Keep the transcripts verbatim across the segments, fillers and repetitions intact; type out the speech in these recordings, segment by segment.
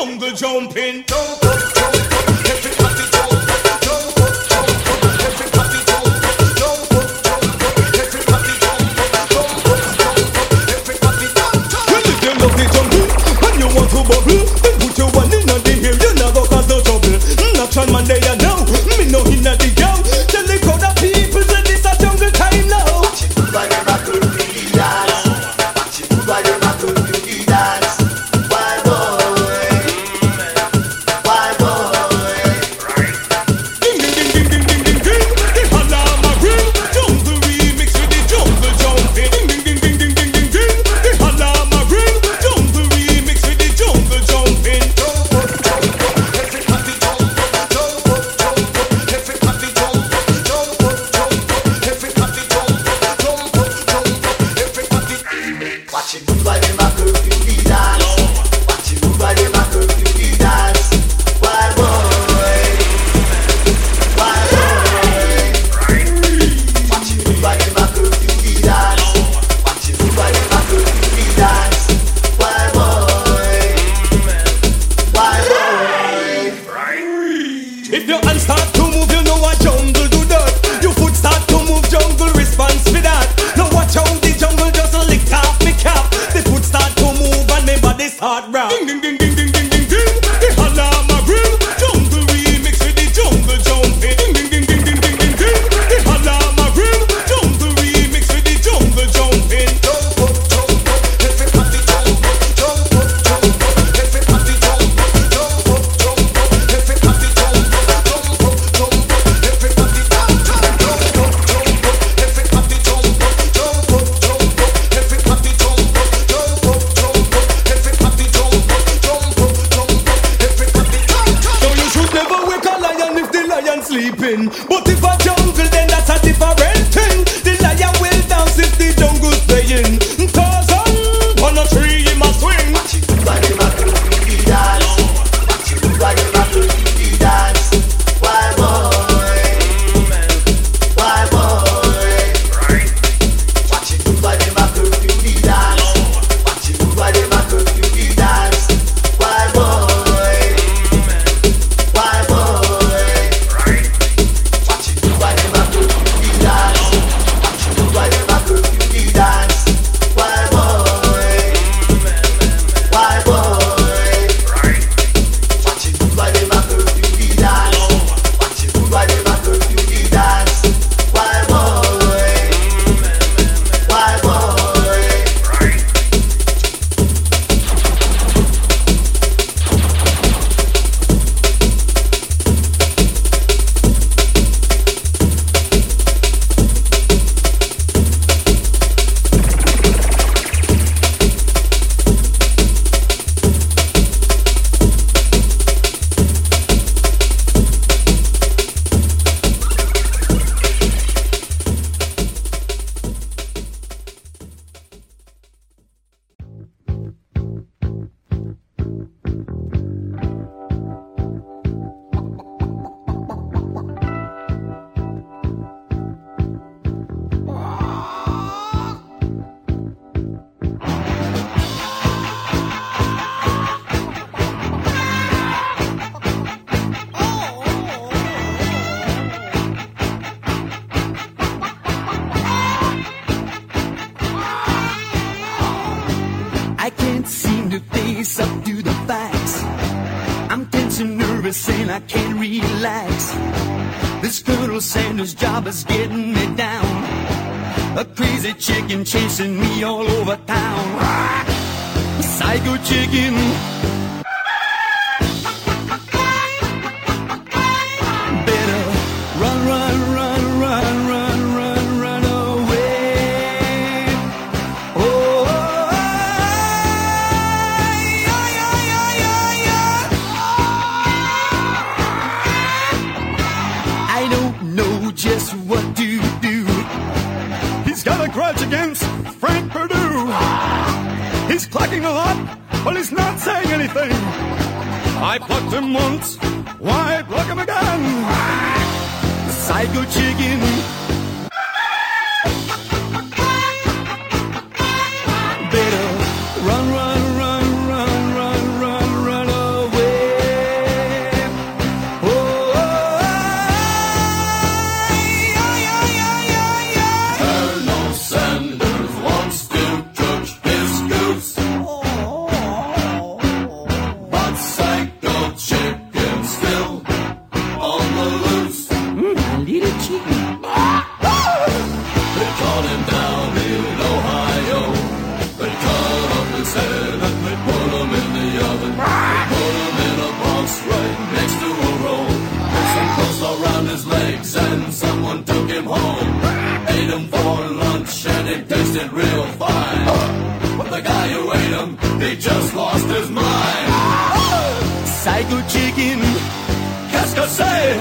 jungle jumping. Jump up, jump up, everybody jump up, jump up, jump up, everybody jump up, jump up, jump up, everybody jump up, jump up, jump up, everybody jump up. Well, if you love the jungle and you want to bubble, then put your one in the ear, you not go cause no trouble. Action man, they are now, me know he not the girl. Tell the crowd of people that this a jungle time now. Watch it move by the battle, we dance. Watch it move by the battle, we dance. Why boy, why boy. Ding ding ding ding ding ding ding. The alarm a ring. Jungle remix with the jungle jumping. Ding ding ding ding ding ding ding. The alarm a ring. Jungle remix with the jungle jumping. Jump up, jump up, everybody jump up. Jump up, jump up, everybody jump up. Jump up, jump up, everybody jump up. Jump up, jump up, everybody. Watch it move by the curfew, we dance. Watch it move by the curfew, we dance. Why boy, why boy. Watch it move by the curfew, we dance. Watch it move by the curfew, we dance. Why boy, why boy. If your hands start to move, you know what jungle do that. Your foot start to move, jungle response for that. Now watch how the jungle just lick off me cap. The foot start to move and my body start round. Ding ding ding ding ding ding ding ding. The alarm a ring. Jungle remix with the jungle jumping. Ding ding ding ding ding ding ding ding. The alarm a ring. Jungle remix with the jungle jumping. Jump up, jump up, everybody jump up. Jump up, jump up, everybody jump up. Jump up, jump up, everybody jump up. Jump up, jump up, everybody jump up. Jump up, jump up, everybody jump up. Jump up, jump up, everybody jump up. Jump up, jump up, everybody jump up. Jump up, jump up, everybody jump up. So you should never wake a lion if the lion sleeping. But if a jungle, then that's a different thing. The lion will dance if the jungle's playing. Cause on a tree he must swing. Watch it move by the battle, we dance. Watch it move by the battle, we dance. Why boy, why boy. Watch it move by the battle, we dance. Watch it move by the battle, we dance. Why boy, why boy. Watch it move by the battle, we dance. Watch it move by the battle, we dance. Why boy, why boy. Watch it move by the battle, we dance. Watch it move by the battle, we dance. Why boy, why boy. I can't seem to face up to the facts. I'm tense and nervous and I can't relax. This Colonel Sanders job is getting me down. A crazy chicken chasing me all over town. A psycho chicken. Better run, run, run, run, run, run, run away. Oh, yeah, yeah, yeah, yeah, yeah. I don't know just what to do. He's got a grudge against Frank Perdue. He's clucking a lot, but he's not saying anything. I plucked him once, why pluck him again? The psycho chicken. Better run, run, run, run, run, run, run away. psycho chicken. Cascade.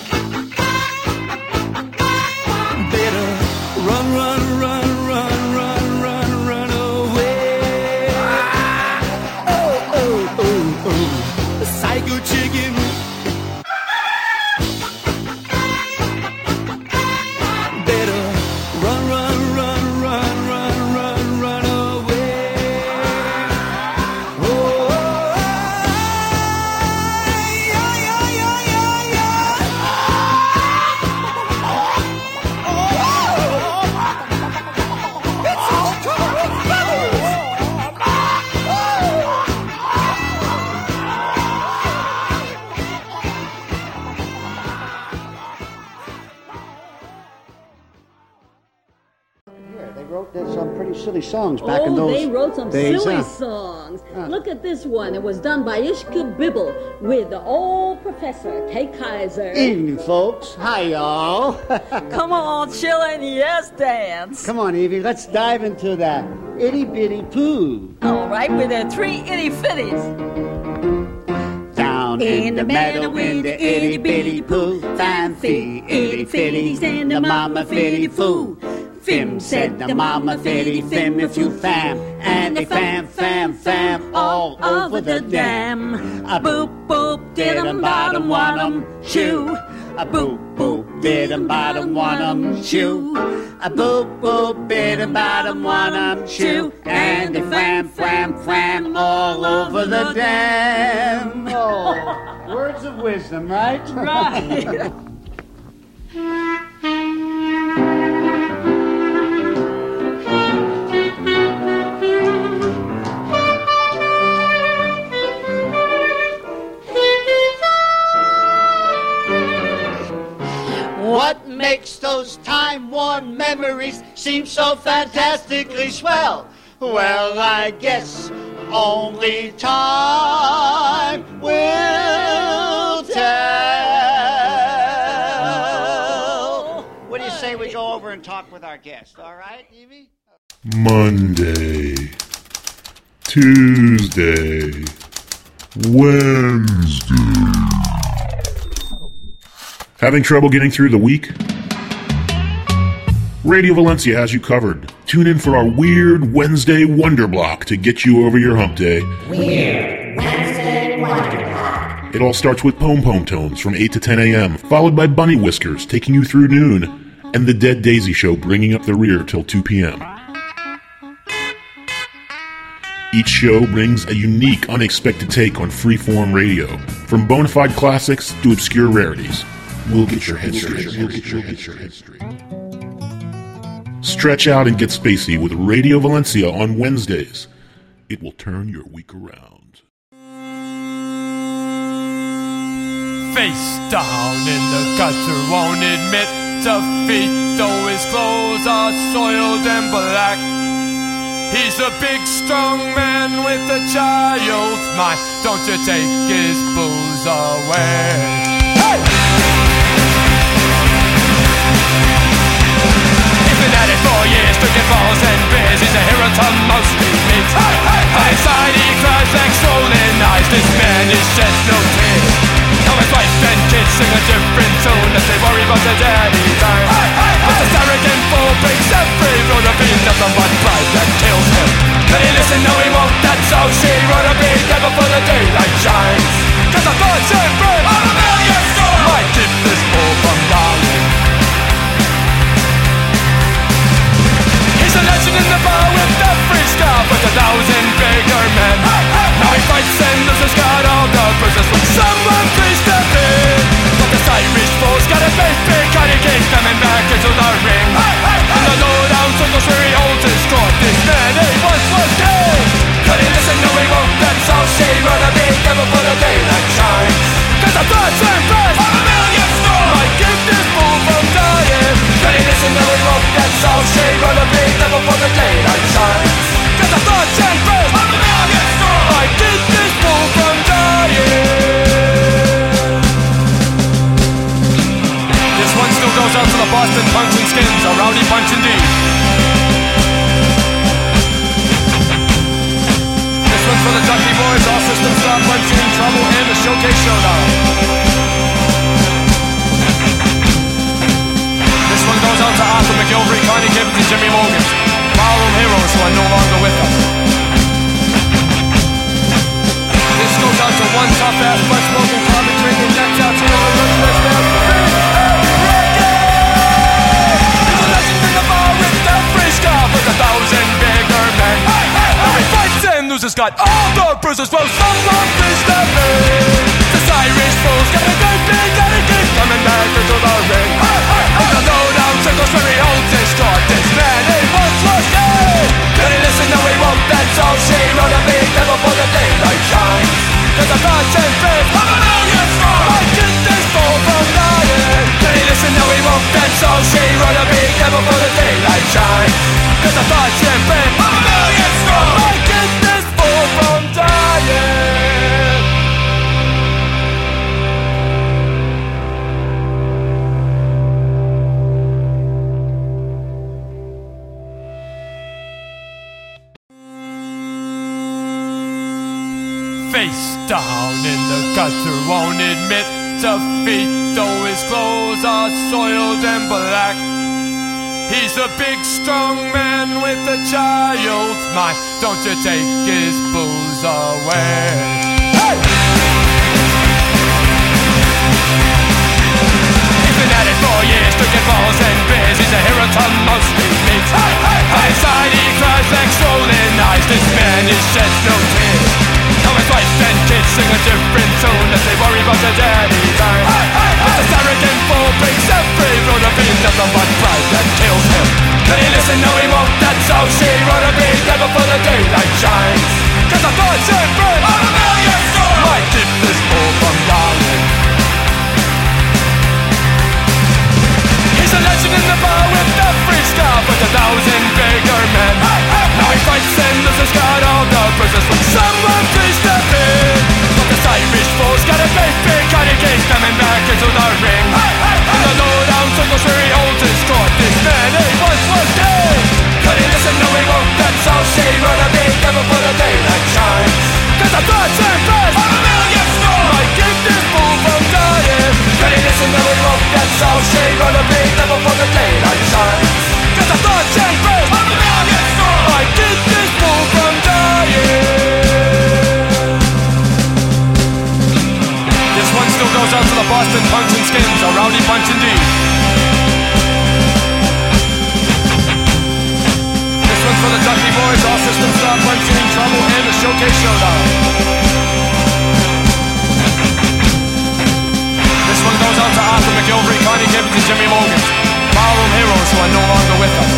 Better run, run, run, run, run, run, run away. Oh, oh, oh, oh, psycho chicken. Better run, run, run, run, run, run, run away. Oh, yeah, yeah, yeah, yeah, yeah. Yeah, they wrote uh, some pretty silly songs back in Oh, those they wrote some days, silly huh? songs. Huh. Look at this one. It was done by Ishka Bibble with the old professor, Kay Kaiser. Evening, folks. Hi, y'all. Come on, chillin', yes, dance. Come on, Evie. Let's dive into that itty bitty poo. All right, with the three itty fitties. Down in the meadow in the itty bitty poo, fancy itty fitties and the mama fitty foo. Fim said the mama fitty fim if you fam, and they fam, fam, fam all over the dam. A boop boop did 'em bottom one 'em shoo. A boop boop did 'em bottom one 'em shoo. A boop boop did 'em bottom one 'em shoo. And they fam, fam, fam all over the dam. Oh, words of wisdom, right? Right. What makes those time-worn memories seem so fantastically swell? Well, I guess only time will tell. What do you say we go over and talk with our guest? All right, Evie? Monday, Tuesday, Wednesday. Having trouble getting through the week? Radio Valencia has you covered. Tune in for our Weird Wednesday Wonder Block to get you over your hump day. Weird Wednesday Wonder Block. It all starts with Pom Pom Tones from eight to ten a.m., followed by Bunny Whiskers taking you through noon, and The Dead Daisy Show bringing up the rear till two p.m. Each show brings a unique, unexpected take on freeform radio, from bona fide classics to obscure rarities. We'll get your head straight. We'll get your head straight. Stretch out and get spacey with Radio Valencia on Wednesdays. It will turn your week around. Face down in the gutter, won't admit defeat, though his clothes are soiled and black. He's a big, strong man with a child's mind. Don't you take his booze away. Hey! He's been at it for years, drinking balls and beers. He's a hero to most he meets. Hey, hey, hey. Inside he cries like swollen eyes. This man is sheds no tears. Now his wife and kids sing a different tune as they worry about their daddy dying. Hey, hey, hey. But this arrogant fool breaks every road to be nothing but pride that kills him. Can he listen? No, he won't. That's how she wrote to be dead before the daylight shines. Cause the thoughts and bread on a million stars might keep this fool from dying. He's a legend in the bar with every scar, but a thousand bigger men. Hey, hey, now he fights and loses, got all the bruises. Trouble and the Showcase Showdown. This one goes out to Arthur McGilvery, Connie Gibbons, and Jimmy Morgan. Ballroom heroes who are no longer with us. This goes out to one tough ass, blood smoking, coffee drinking, necked out to all the rich rich man. He's a legend in the bar with that free scar with a thousand bigger men. Now he fights and loses, got all the bruises, well someone please step in. This Irish fool's got a great big attitude coming back into the ring. And the lowdown circles where he holds his court. This man he once was dead. Can he listen? No he won't, that's all she wrote a big devil for the daylight shines. Cause the thoughts and fears of a million strong might get this fool from dying. Can he listen? No he won't, that's all she wrote a big devil for the daylight shines. Cause the thoughts and fears of a million strong might get this fool from dying. Face down in the gutter, won't admit defeat, though his clothes are soiled and black. He's a big strong man with a child's mind. Don't you take his booze away. Hey! He's been at it for years, drinking balls and beers. He's a hero to most inmates. Hey, hey, hey. Inside he cries like swollen eyes. This man is sheds no tears. Now his wife and kids sing a different tune as they worry about their daddy time. Hey, hey, hey. But this arrogant fool breaks every rule to be nothing but pride that kills him. Can he listen? No he won't, that's how she wrote a big devil for the daylight shines. Cause the thoughts and breath of a million souls might keep this fool from dying. He's a legend in the bar with the free scar with a thousand bigger men. Hey, hey, now he fights and loses, got all the bruises. Will someone please step in? But this Irish fool's got a great big kind of case coming back into the ring. Hey, hey, hey. In the lowdown circles where he holds his court. This man he once was dead. Can he listen? No he won't, that's all she wrote a big devil for the daylight shines. Cause the thoughts and prayers of a million strong might keep this fool from dying. Can he listen? No he won't, that's all she wrote a big devil for the daylight shines. Cause the thoughts and prayers of a million strong might keep this fool from dying. This one still goes out to the Boston Punch and Skins, a rowdy bunch indeed. This one's for the Ducky Boys, all systems stop, punching trouble, and the Showcase Showdown. This one goes out to Arthur McGilvery, Connie Gibbons, and Jimmy Morgan. Ballroom heroes who are no longer with us.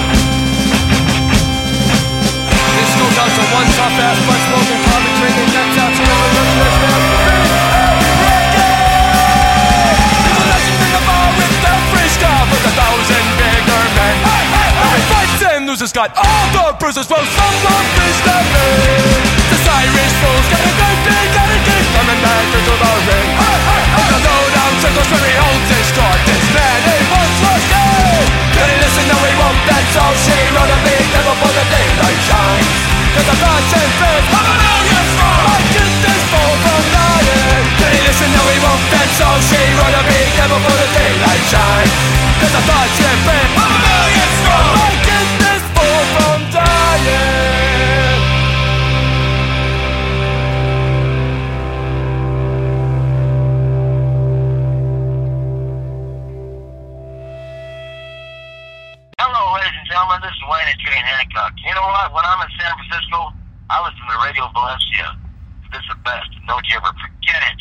This goes out to one tough ass, blood smoking, coffee drinking, necked out to all the rich rich man. He's a legend in the bar with that free scar with a thousand bigger men. Now he fights and loses, got all the bruises. Well, someone please step in. This Irish fool's got a great big attitude coming back into the ring. And the lowdown circles where he holds his court. This man he once was dead. Can he listen? No he won't, that's all she wrote a big devil for the daylight shines. Cause the thoughts and fears of a million strong might keep this fool from dying. Can he listen? No he won't, that's all she wrote a big devil for the daylight shines. Cause the thoughts and fears of a million strong might keep this fool from dying. Gentlemen, this is Wayne and Jane Hancock. You know what? When I'm in San Francisco, I listen to Radio Valencia. This is the best. Don't you ever forget it.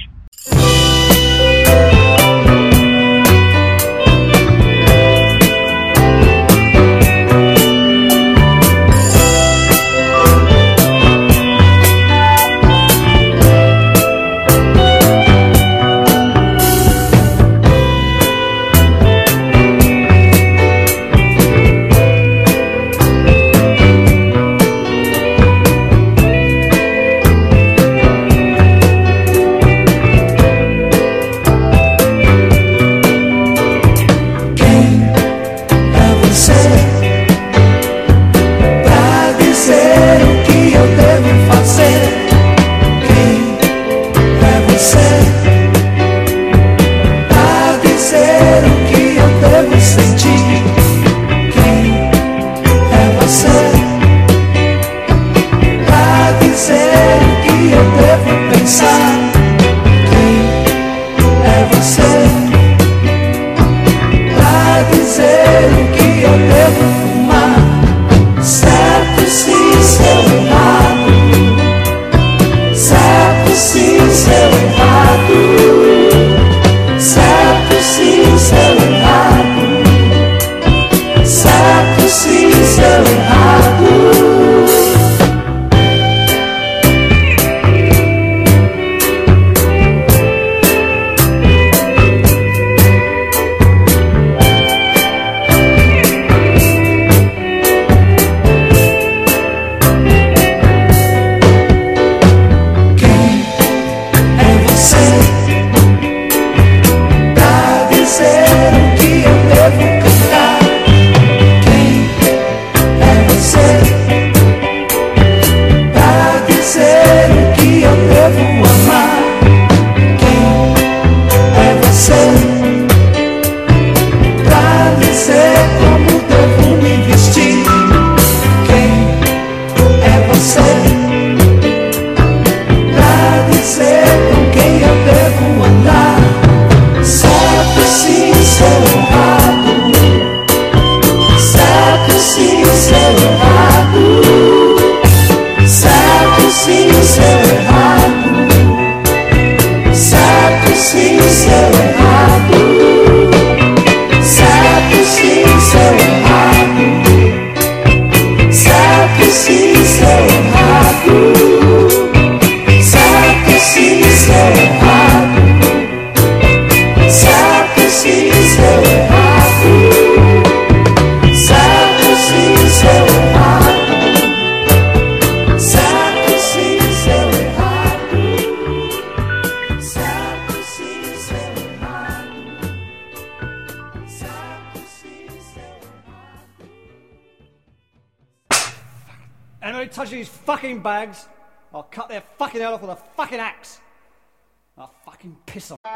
Anybody touch these fucking bags, I'll cut their fucking head off with a fucking axe. I'll fucking piss on.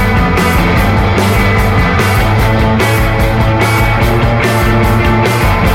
Thank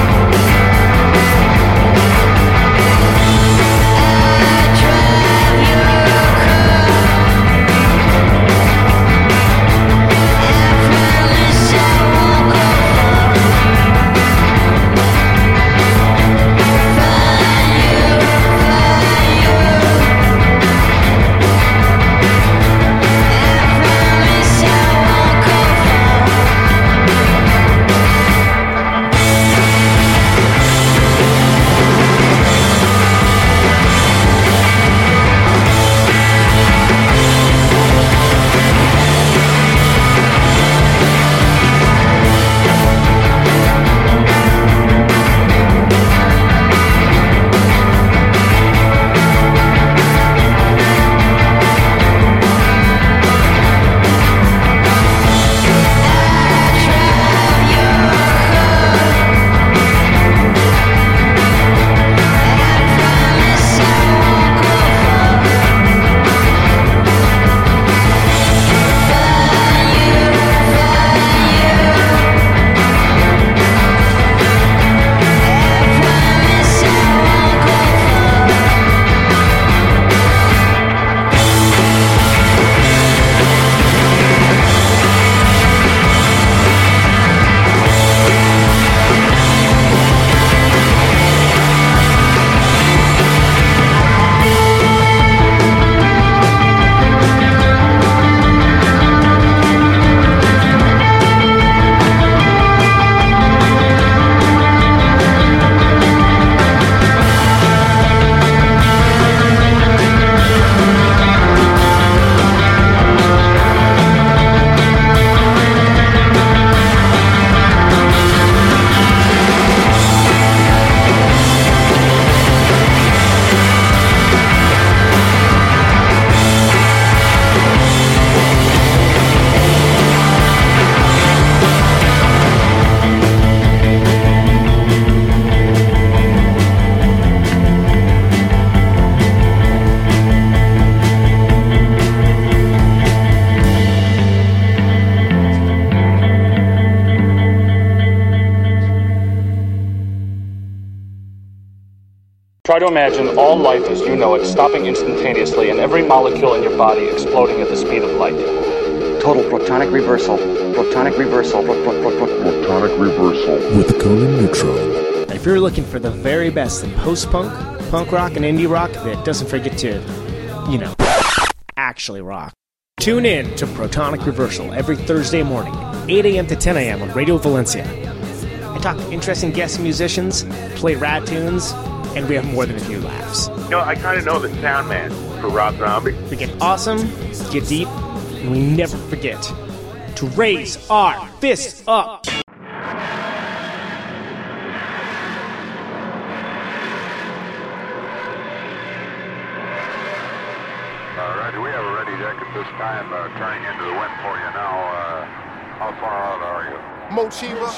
Try to imagine all life as you know it stopping instantaneously and every molecule in your body exploding at the speed of light. Total protonic reversal. Protonic reversal. Pro- pro- pro- pro- Protonic reversal. With Conan Neutron. If you're looking for the very best in post-punk, punk rock, and indie rock that doesn't forget to, you know, actually rock, tune in to Protonic Reversal every Thursday morning, eight a.m. to ten a.m. on Radio Valencia. I talk to interesting guest musicians, play rad tunes, and we have more than a few laughs. You know, I kind of know the sound man for Rob Zombie. We get awesome, get deep, and we never forget to raise our fists up. Alrighty, we have a ready deck at this time, uh, turning into the wind for you now. Uh, how far out are you? Mochiva.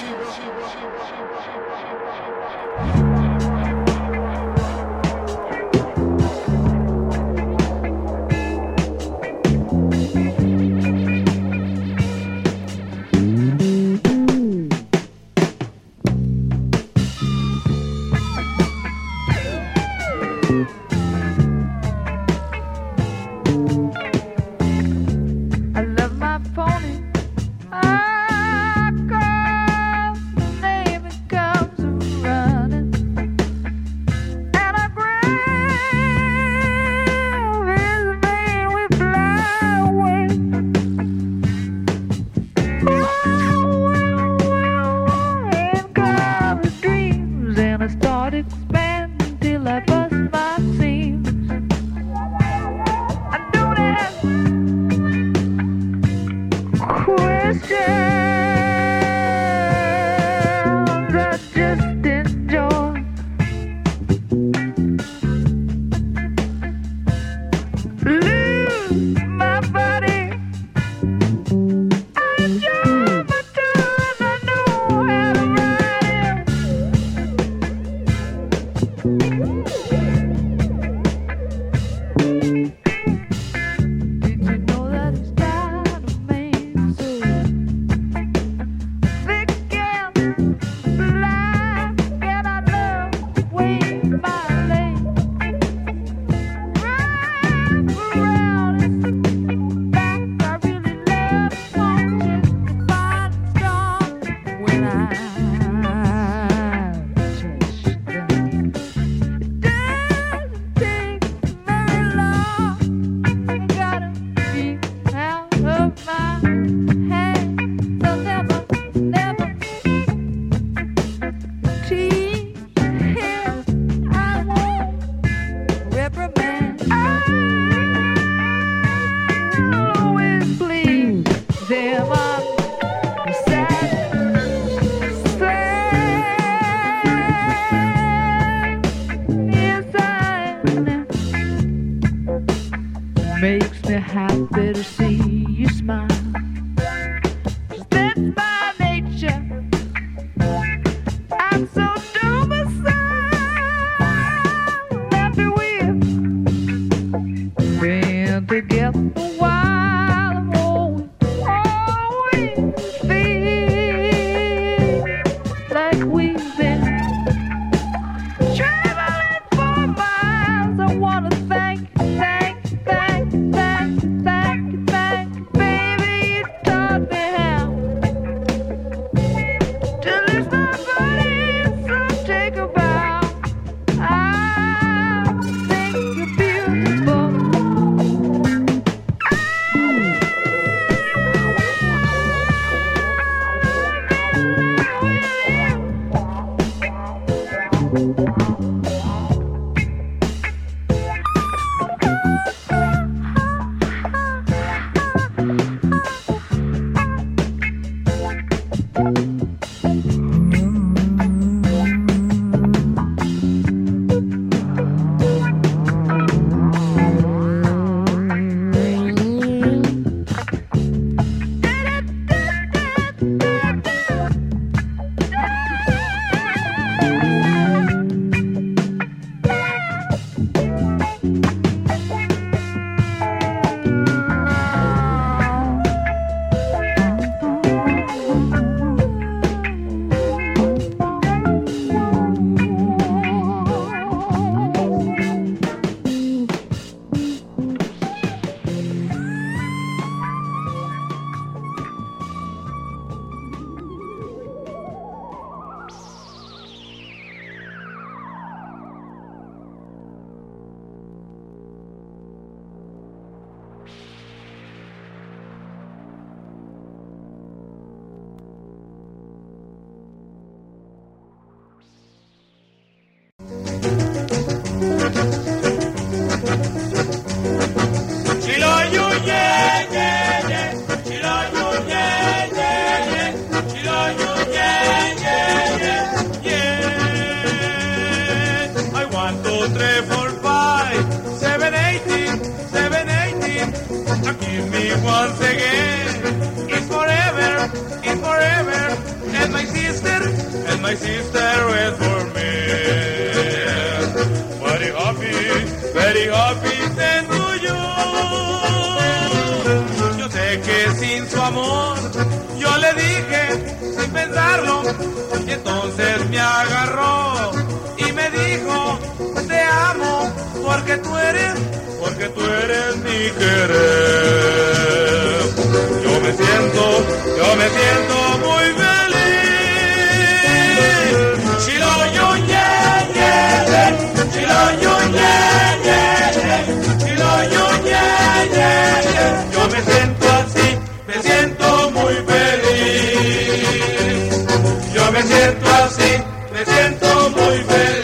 Makes me happy to see you smile. That's my nature. I'm so domiciled. After we've been together a while, I'm always, always feel like we've been traveling for miles. I wanna thank, thank. Thank, thank, thank, thank, baby, you taught me how to lift my body and so take a bow. I think you're beautiful. she's there with for me. Very happy, very happy siendo yo. Yo sé que sin su amor, yo le dije sin pensarlo, y entonces me agarró y me dijo, te amo porque tú eres, porque tú eres mi querer. Yo me siento, yo me siento muy feliz. Chilo yo yeah yeah, chilo yo yeah yeah, chilo yo yeah yeah. Yo me siento así, me siento muy feliz. Yo me siento así, me siento muy feliz.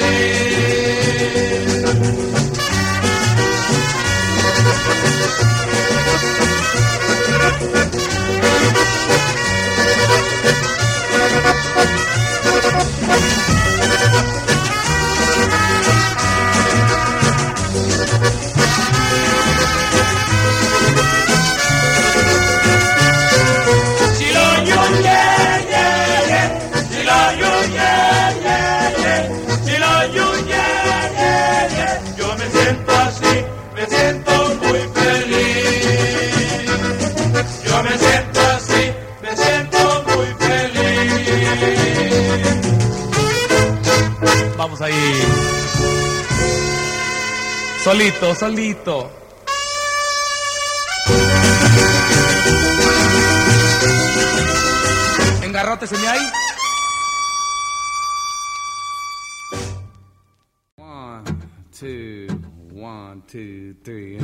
Vamos ahí. Solito, solito. Engarróteseme ahí. One, two, one, two, three.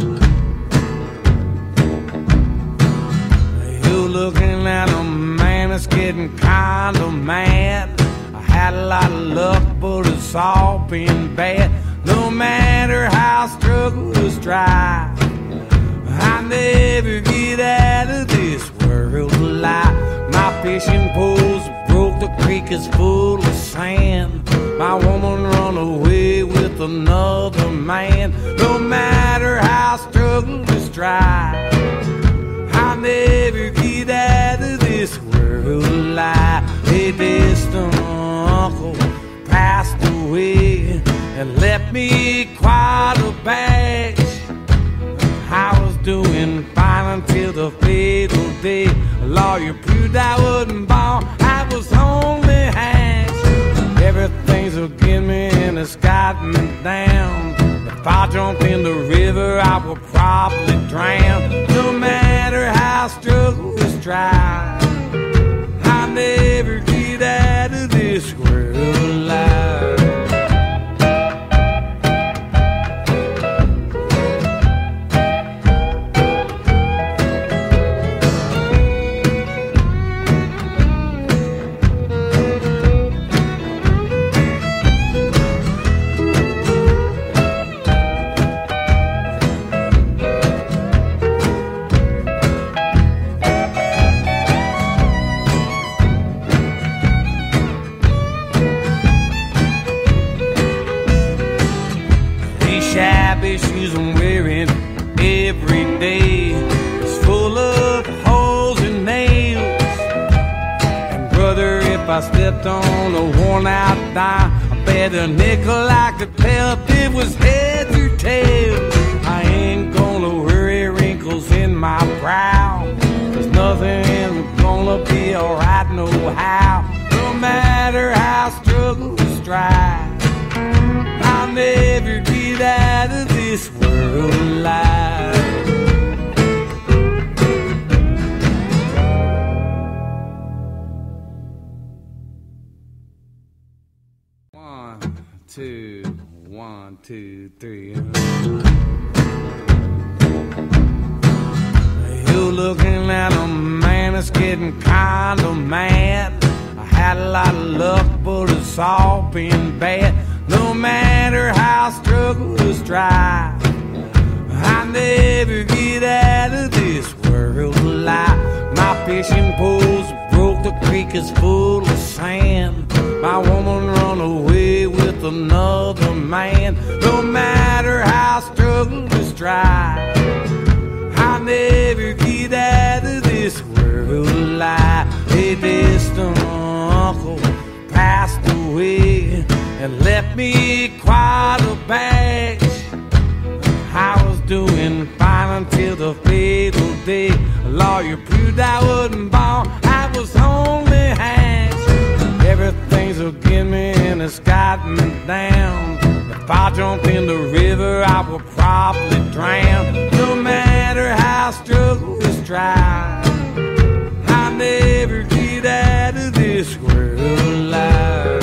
You looking at a man that's getting kind of mad. I had a lot of luck, but it's all been bad. No matter how struggle is dry, I never get out of this world alive. My fishing poles broke, the creek is full of sand. My woman run away with another man. No matter how struggle is dry, I never get out of this world alive. A distant uncle passed away and left me quite a batch. I was doing fine until the fatal day. A lawyer proved I wasn't born, I was only hatched. Everything's against me and it's got me down. If I jump in the river, I will probably drown. No matter how struggle is dry, I never get out of this world alive. Shoes I'm wearing every day is full of holes and nails. And brother, if I stepped on a worn out dime, I bet a nickel I could tell if it was heads or tails. I ain't gonna worry wrinkles in my brow, 'cause nothing's gonna be alright no how. No matter how struggle is dry, I'll never get out of this world alive. One, two, one, two, three. You're looking at a man that's getting kind of mad. I had a lot of luck, but it's all been bad. No matter how struggle is dry, I never get out of this world alive. My fishing poles broke, the creek is full of sand. My woman run away with another man. No matter how struggle is dry, I never get out of this world alive. A distant uncle passed away and left me quite a batch. I was doing fine until the fatal day. A lawyer proved I wasn't born, I was only hatched. Everything's against me and it's got me down. If I jump in the river, I will probably drown. No matter how struggle is tried, I'll never get out of this world alive.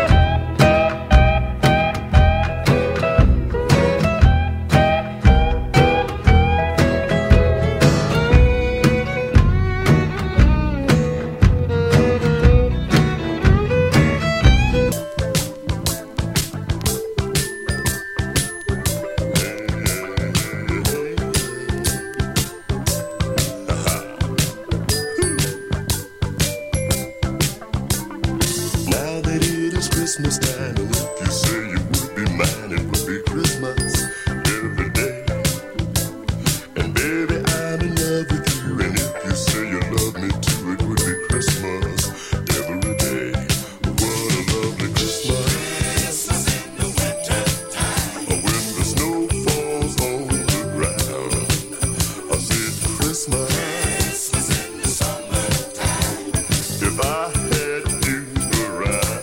Christmas time, and if you say you would be mine, it would be Christmas every day. And baby, I'm in love with you, and if you say you love me too, it would be Christmas every day. What a lovely Christmas. Christmas in the winter time, when the snow falls on the ground. I said Christmas. Christmas in the summertime. If I had you around.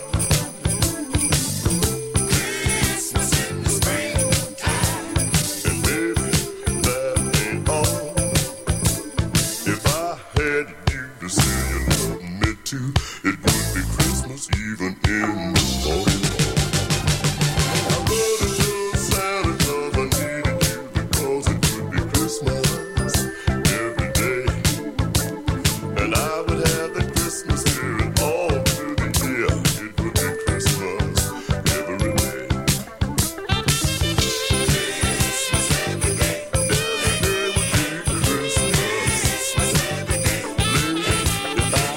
It would be Christmas even in the morning. I wrote it to Santa Claus, I needed you because it would be Christmas every day. And I would have the Christmas spirit all through the year. It would be Christmas every day. Christmas every day. Every day would be Christmas. Christmas every day. If I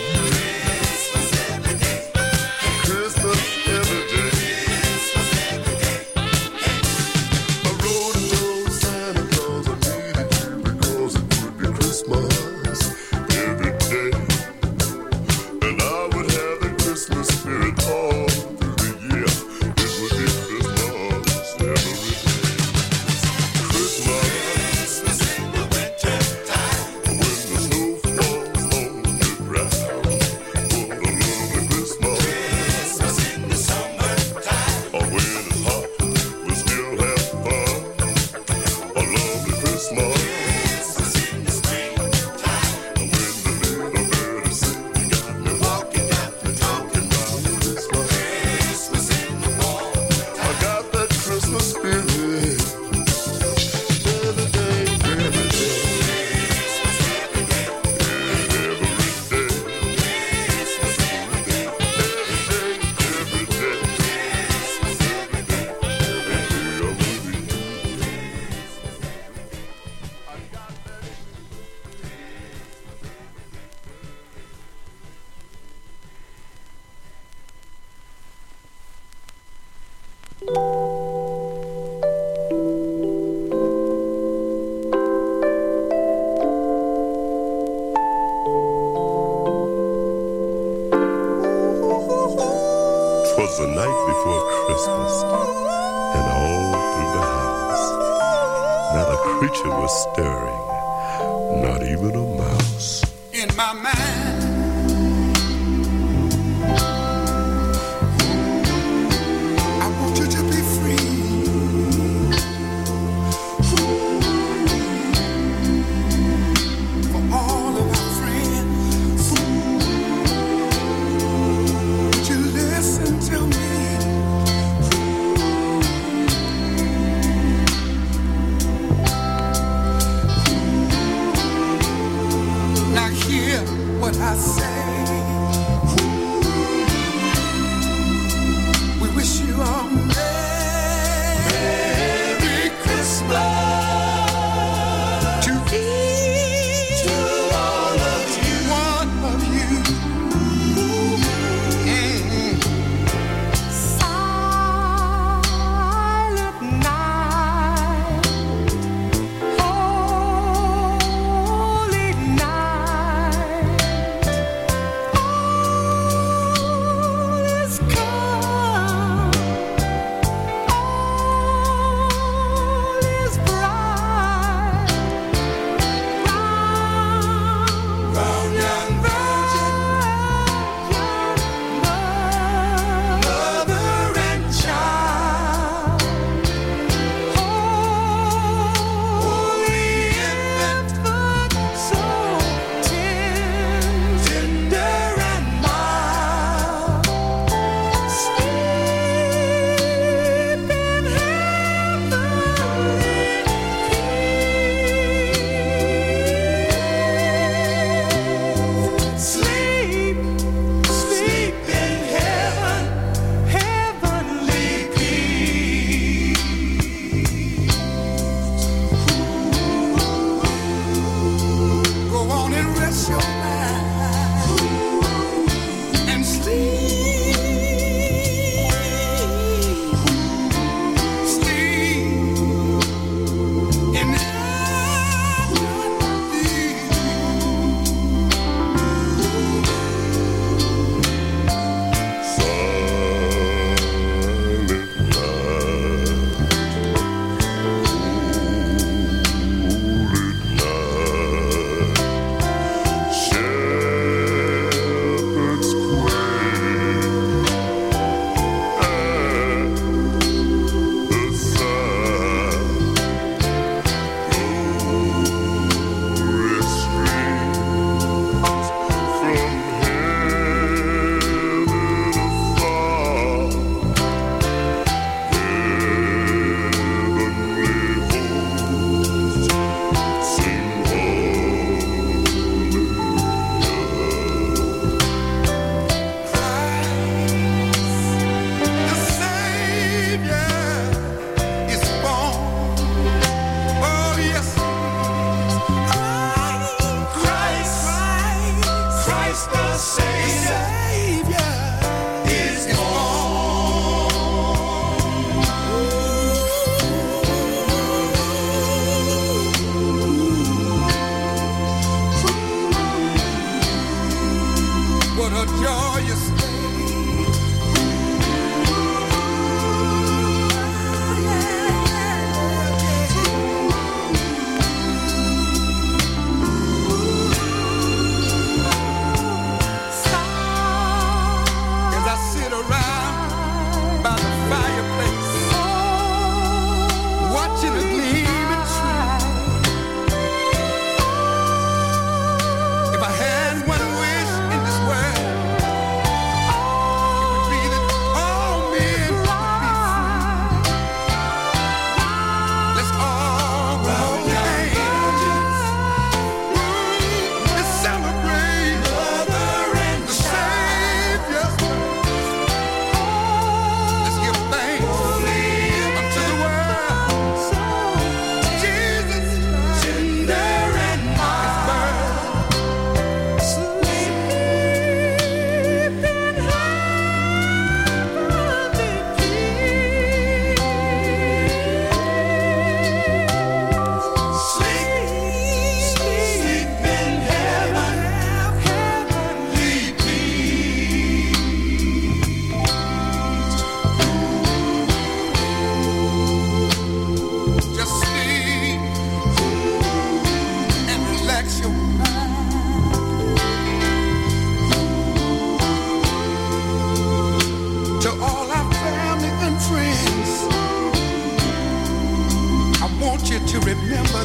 the night before Christmas, and all through the house, not a creature was stirring, not even a mouse. In my mind, I want you to be free. For all of our friends, would you listen to me? Now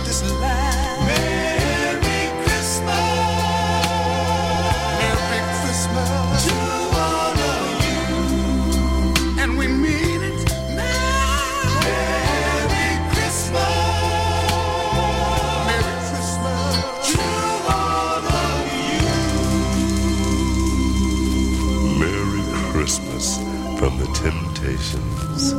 of this land. Merry Christmas. Merry Christmas to all of you. And we mean it now. Merry Christmas. Merry Christmas to all of you. Merry Christmas from the Temptations.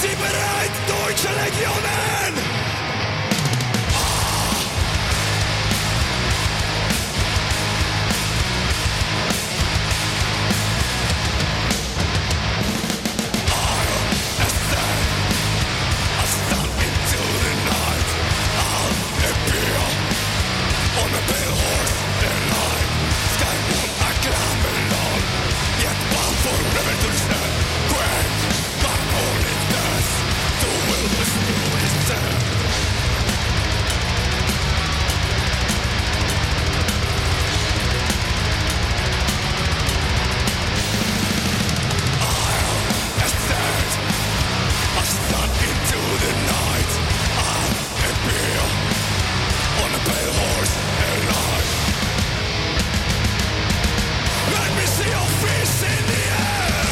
Sie bereit, deutsche Legionen? On a pale horse in line, skywarm I climb along, yet bound for revolution. Grant my holiness, the will is new itself. I'll ascend, I'll stand into the night. I'll appear on a pale horse alive. Let me see your face in the air.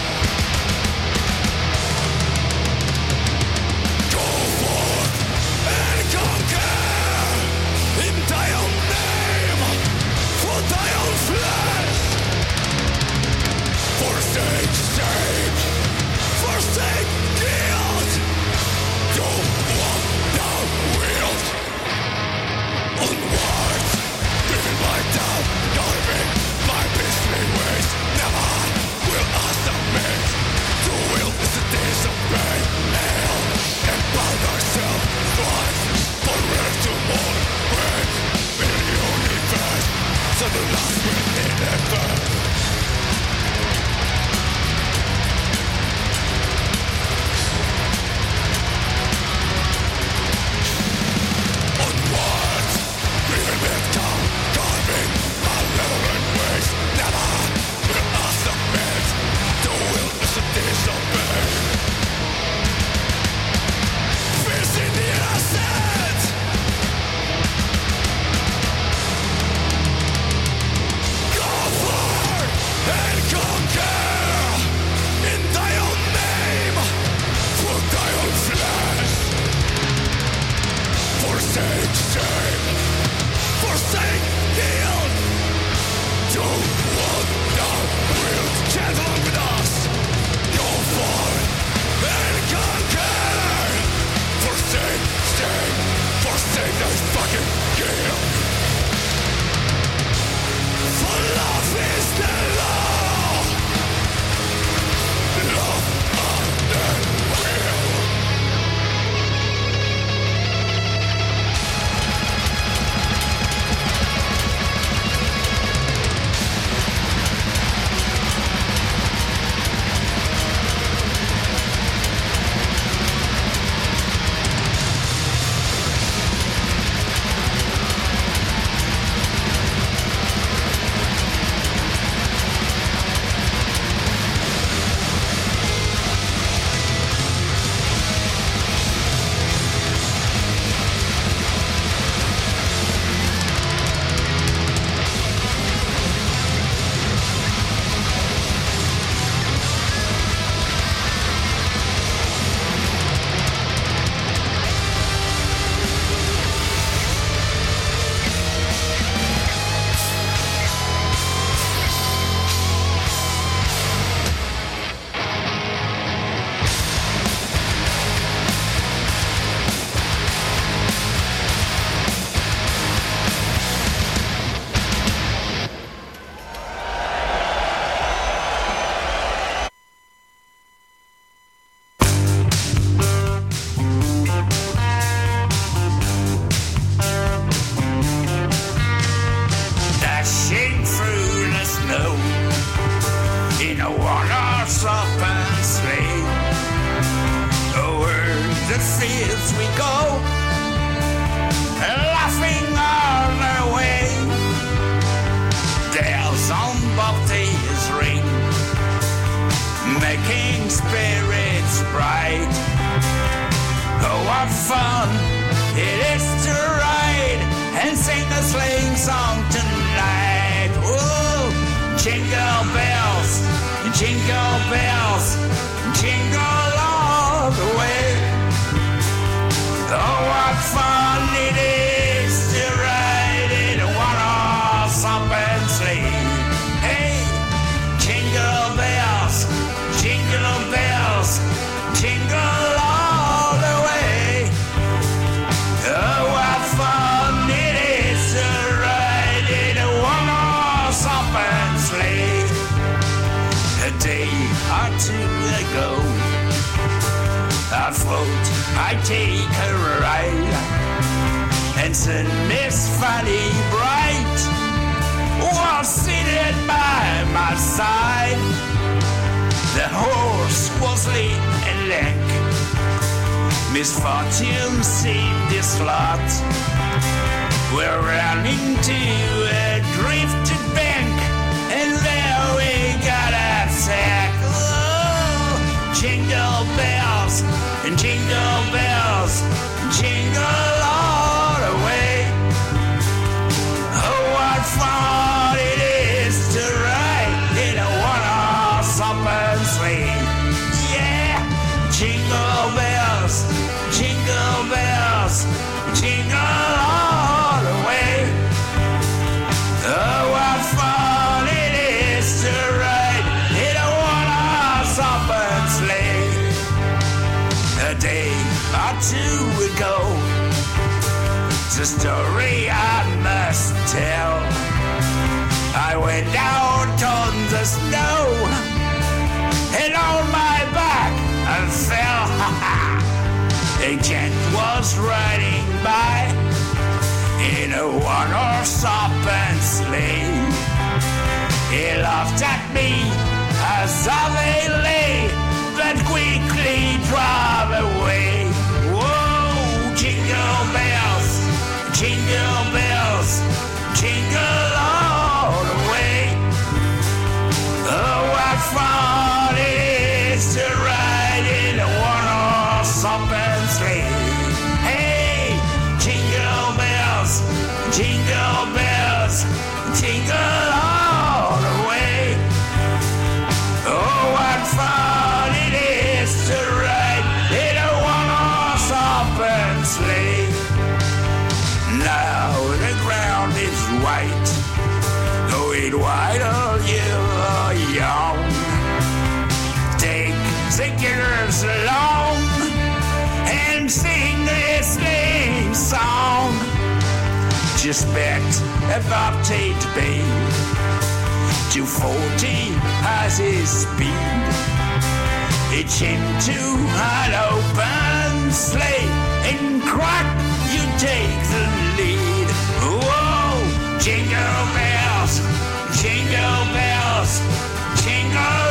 Go forth and conquer in thy own name, for thy own flesh. Forsake shame, forsake guilt. Go walk thou wilt. Onwards, driven by doubt, diving my beastly ways. Never will I submit. The will is the disobey. Hail and bow thyself thrice, for ready to mourn when in the universe, so the last within heaven. Onwards, driven with doubt, carving malevolent ways. Never will I submit. The will is to disobey. Fierce in the innocent. Go forth and conquer in thy own name, for thy own flesh. Forsake shame, forsake guilt. Do what thou wilt. Chant along with us. Go forth and conquer. Forsake shame, forsake thy fucking guilt. For love is the law. Love and will. Dashing through the snow in a one-horse open sleigh. Over the fields we go, laughing all the way. Bells on bobtails ring, making spirits bright. Oh, what fun it is to ride and sing a sleighing song tonight. Whoa, jingle bells, jingle bells, jingle all the way. Oh, what fun it is to ride in a one-horse open sleigh. Hey, jingle bells, jingle bells, jingle or two ago. Afloat, I take a ride, and send Miss Fanny Bright was seated by my side. The horse was lean and lank, misfortune seemed distraught. We're running to a drifted bank, and there we got attacked. Oh, jingle bells and jingle bells, jingle all the way. Oh, what fun it is to ride in a one-horse open sleigh. Yeah, jingle bells, jingle bells, jingle all the way. Oh, what fun it is to ride in a one-horse open sleigh. A day or two ago, the story I must tell. I went out on the snow, and on my back I fell. A gent was riding by in a one-horse open sleigh. He laughed at me as I lay, but quickly drove away. Whoa, jingle bells, jingle bells, jingle all the way. Oh, what fun it is to ride in a one-horse open sleigh. Hey, jingle bells, jingle bells, jingle all the way. Oh, what fun it is to ride in a one-horse open sleigh. Now the ground is white, though it white all year young. Take the girls along and sing this sleighing song. Just bet about eight bay, two forty as his speed. It's into an open sleigh, and crack, you take the lead. Whoa, jingle bells, jingle bells, jingle